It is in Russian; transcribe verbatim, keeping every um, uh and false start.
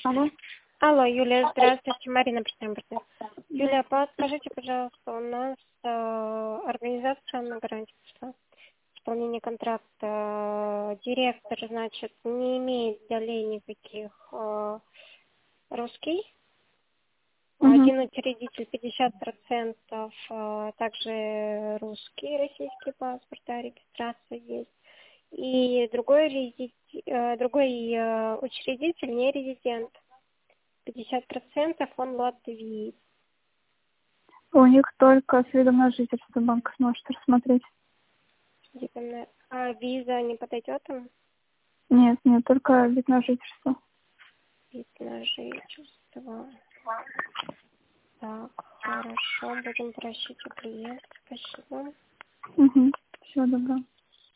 Алло. Алло, Юлия, здравствуйте, Марина, представляем. Юлия, подскажите, пожалуйста, у нас э, организация на гарантии пришла. Исполнение контракта. Директор, значит, не имеет долей никаких э, русский. Угу. Один учредитель пятьдесят процентов, э, также русский, российский паспорт, да, регистрация есть. И другой, резид... э, другой э, учредитель не резидент. пятьдесят процентов он латвиец. У них только с видом на жительство банк сможет рассмотреть. А виза не подойдет им? Нет, нет, только вид на жительство. Вид на жительство. Так, хорошо, будем просить у клиента. Спасибо. Угу. Всего доброго.